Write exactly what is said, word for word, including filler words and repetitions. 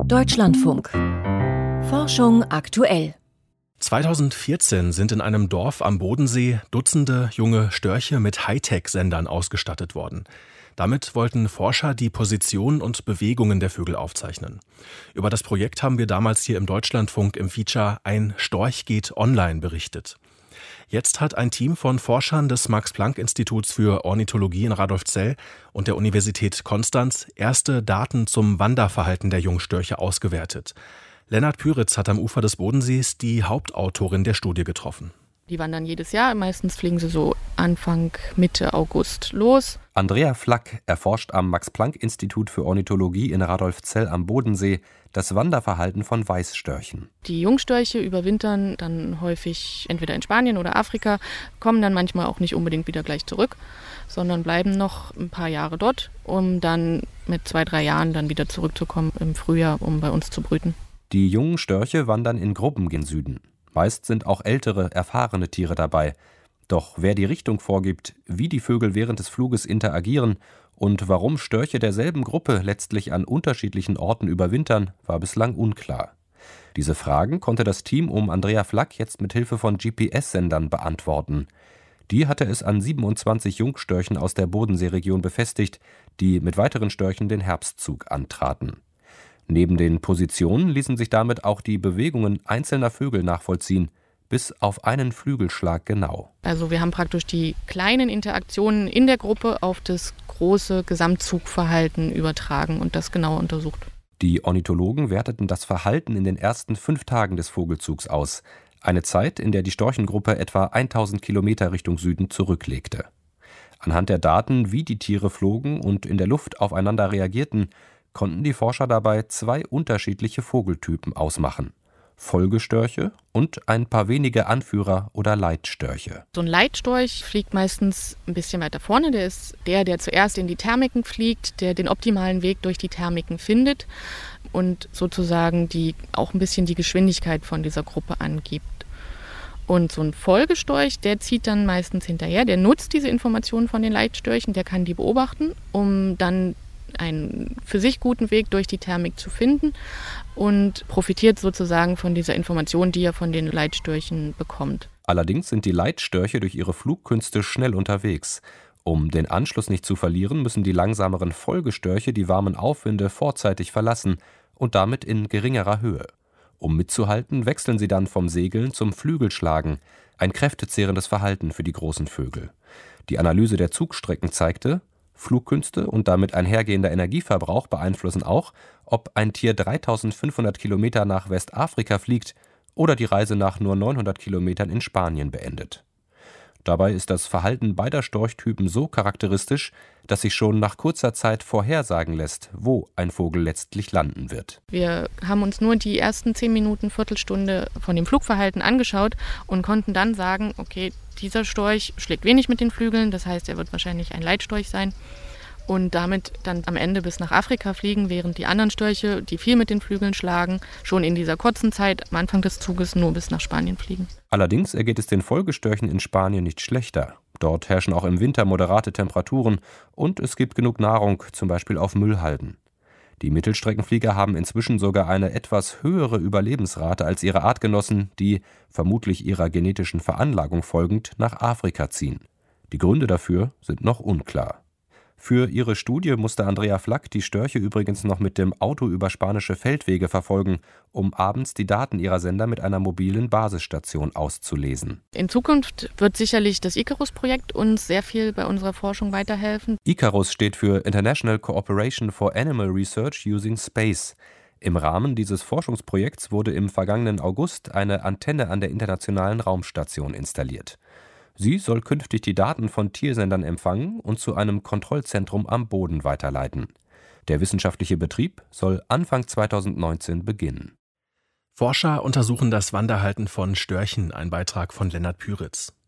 Deutschlandfunk. Forschung aktuell. zweitausendvierzehn sind in einem Dorf am Bodensee Dutzende junge Störche mit Hightech-Sendern ausgestattet worden. Damit wollten Forscher die Position und Bewegungen der Vögel aufzeichnen. Über das Projekt haben wir damals hier im Deutschlandfunk im Feature Ein Storch geht online berichtet. Jetzt hat ein Team von Forschern des Max-Planck-Instituts für Ornithologie in Radolfzell und der Universität Konstanz erste Daten zum Wanderverhalten der Jungstörche ausgewertet. Lennart Pyritz hat am Ufer des Bodensees die Hauptautorin der Studie getroffen. Die wandern jedes Jahr, meistens fliegen sie so Anfang, Mitte August los. Andrea Flack erforscht am Max-Planck-Institut für Ornithologie in Radolfzell am Bodensee das Wanderverhalten von Weißstörchen. Die Jungstörche überwintern dann häufig entweder in Spanien oder Afrika, kommen dann manchmal auch nicht unbedingt wieder gleich zurück, sondern bleiben noch ein paar Jahre dort, um dann mit zwei, drei Jahren dann wieder zurückzukommen im Frühjahr, um bei uns zu brüten. Die jungen Störche wandern in Gruppen gen Süden. Meist sind auch ältere, erfahrene Tiere dabei. Doch wer die Richtung vorgibt, wie die Vögel während des Fluges interagieren und warum Störche derselben Gruppe letztlich an unterschiedlichen Orten überwintern, war bislang unklar. Diese Fragen konnte das Team um Andrea Flack jetzt mit Hilfe von G P S-Sendern beantworten. Die hatte es an siebenundzwanzig Jungstörchen aus der Bodenseeregion befestigt, die mit weiteren Störchen den Herbstzug antraten. Neben den Positionen ließen sich damit auch die Bewegungen einzelner Vögel nachvollziehen, bis auf einen Flügelschlag genau. Also wir haben praktisch die kleinen Interaktionen in der Gruppe auf das große Gesamtzugverhalten übertragen und das genau untersucht. Die Ornithologen werteten das Verhalten in den ersten fünf Tagen des Vogelzugs aus, eine Zeit, in der die Storchengruppe etwa tausend Kilometer Richtung Süden zurücklegte. Anhand der Daten, wie die Tiere flogen und in der Luft aufeinander reagierten, konnten die Forscher dabei zwei unterschiedliche Vogeltypen ausmachen: Folgestörche und ein paar wenige Anführer- oder Leitstörche. So ein Leitstorch fliegt meistens ein bisschen weiter vorne. Der ist der, der zuerst in die Thermiken fliegt, der den optimalen Weg durch die Thermiken findet und sozusagen die, auch ein bisschen die Geschwindigkeit von dieser Gruppe angibt. Und so ein Folgestorch, der zieht dann meistens hinterher, der nutzt diese Informationen von den Leitstörchen, der kann die beobachten, um dann einen für sich guten Weg durch die Thermik zu finden und profitiert sozusagen von dieser Information, die er von den Leitstörchen bekommt. Allerdings sind die Leitstörche durch ihre Flugkünste schnell unterwegs. Um den Anschluss nicht zu verlieren, müssen die langsameren Folgestörche die warmen Aufwinde vorzeitig verlassen und damit in geringerer Höhe. Um mitzuhalten, wechseln sie dann vom Segeln zum Flügelschlagen, ein kräftezehrendes Verhalten für die großen Vögel. Die Analyse der Zugstrecken zeigte, Flugkünste und damit einhergehender Energieverbrauch beeinflussen auch, ob ein Tier dreitausendfünfhundert Kilometer nach Westafrika fliegt oder die Reise nach nur neunhundert Kilometern in Spanien beendet. Dabei ist das Verhalten beider Storchtypen so charakteristisch, dass sich schon nach kurzer Zeit vorhersagen lässt, wo ein Vogel letztlich landen wird. Wir haben uns nur die ersten zehn Minuten, Viertelstunde von dem Flugverhalten angeschaut und konnten dann sagen, okay, dieser Storch schlägt wenig mit den Flügeln, das heißt, er wird wahrscheinlich ein Leitstorch sein und damit dann am Ende bis nach Afrika fliegen, während die anderen Störche, die viel mit den Flügeln schlagen, schon in dieser kurzen Zeit am Anfang des Zuges nur bis nach Spanien fliegen. Allerdings ergeht es den Folgestörchen in Spanien nicht schlechter. Dort herrschen auch im Winter moderate Temperaturen und es gibt genug Nahrung, zum Beispiel auf Müllhalden. Die Mittelstreckenflieger haben inzwischen sogar eine etwas höhere Überlebensrate als ihre Artgenossen, die, vermutlich ihrer genetischen Veranlagung folgend, nach Afrika ziehen. Die Gründe dafür sind noch unklar. Für ihre Studie musste Andrea Flack die Störche übrigens noch mit dem Auto über spanische Feldwege verfolgen, um abends die Daten ihrer Sender mit einer mobilen Basisstation auszulesen. In Zukunft wird sicherlich das Icarus-Projekt uns sehr viel bei unserer Forschung weiterhelfen. Icarus steht für International Cooperation for Animal Research Using Space. Im Rahmen dieses Forschungsprojekts wurde im vergangenen August eine Antenne an der Internationalen Raumstation installiert. Sie soll künftig die Daten von Tiersendern empfangen und zu einem Kontrollzentrum am Boden weiterleiten. Der wissenschaftliche Betrieb soll Anfang zweitausendneunzehn beginnen. Forscher untersuchen das Wanderhalten von Störchen, ein Beitrag von Lennart Pyritz.